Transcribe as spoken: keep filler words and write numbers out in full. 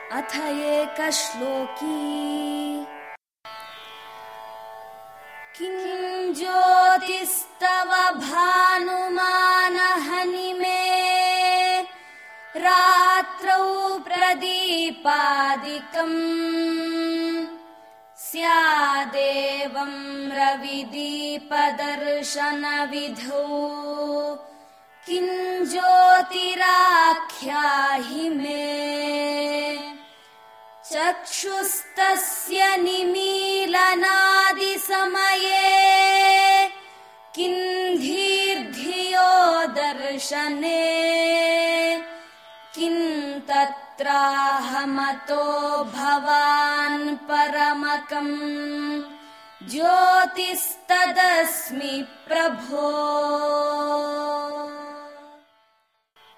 अथ एकश्लोकी। किं ज्योतिस्तव भानुमानहनिमे रात्रौ प्रदीपादिकम् स्यादेवं रविदीपदर्शनविधौ किं ज्योतिराख्याहि मे। चक्षुस्तस्य निमीलनादिसमये किं धीर्धियो दर्शने किं तत्राहमतो भवान् परमकं ज्योतिस्तदस्मि प्रभो।